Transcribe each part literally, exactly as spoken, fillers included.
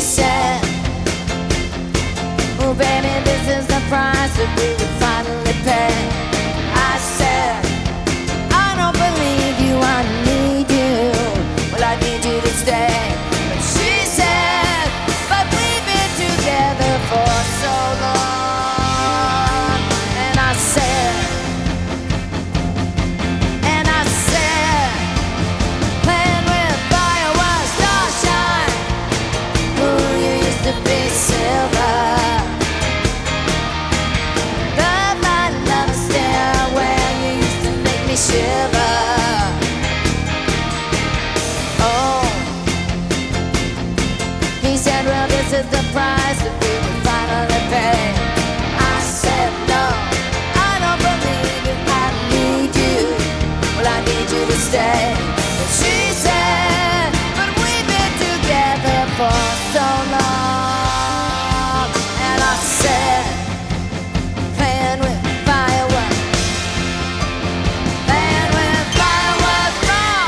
said, oh baby, this is the price that we would finally pay. I said, I don't believe you, I need you. Well, I need you to stay. But she said, but we've been together for so long. And I said, and I said, playing with fire was starshine. Ooh, you used to be silver. Love my love stairwell, you used to make me shiver. Oh, he said, well, this is the price that we would finally pay. I said, no, I don't believe it, I need you. Well, I need you to stay. But she said, but we've been together for so long. And I said, playing with fireworks, playing with fireworks wrong.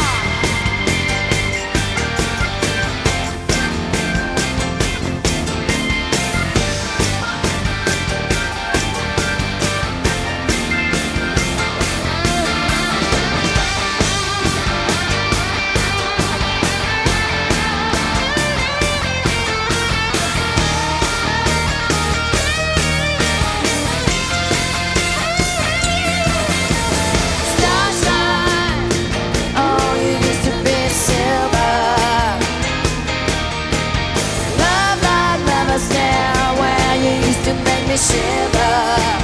Starshine, oh, you used to be silver. Love like never stairwell, you used to make me shiver.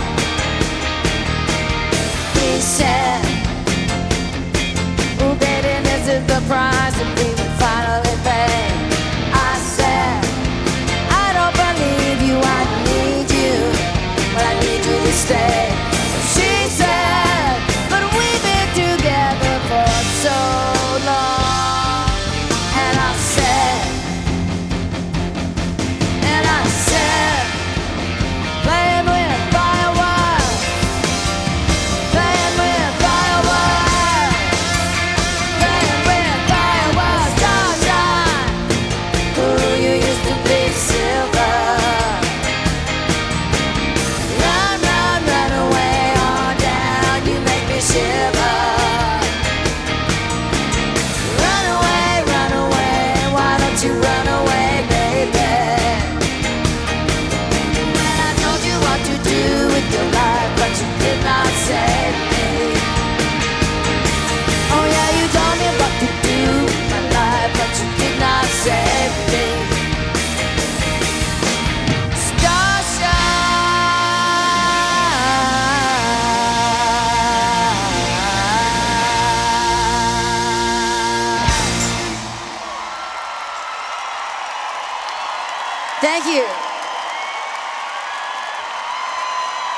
He said, oh baby, this is the price that we would finally pay. I said, I don't believe you, I need you. But I need you to stay. She said, but we've been together for so long. And I said, and I said, playing with fireworks, playing with fireworks, playing with fireworks, starshine. Ooh, you used to be silver. Run, run, run away on down, you make me shiver. Run away, run away, why don't you run away, baby? When I told you what to do with your life, but you did not save me. Oh yeah, you told me what to do with my life, but you did not save me. Starshine. Thank you.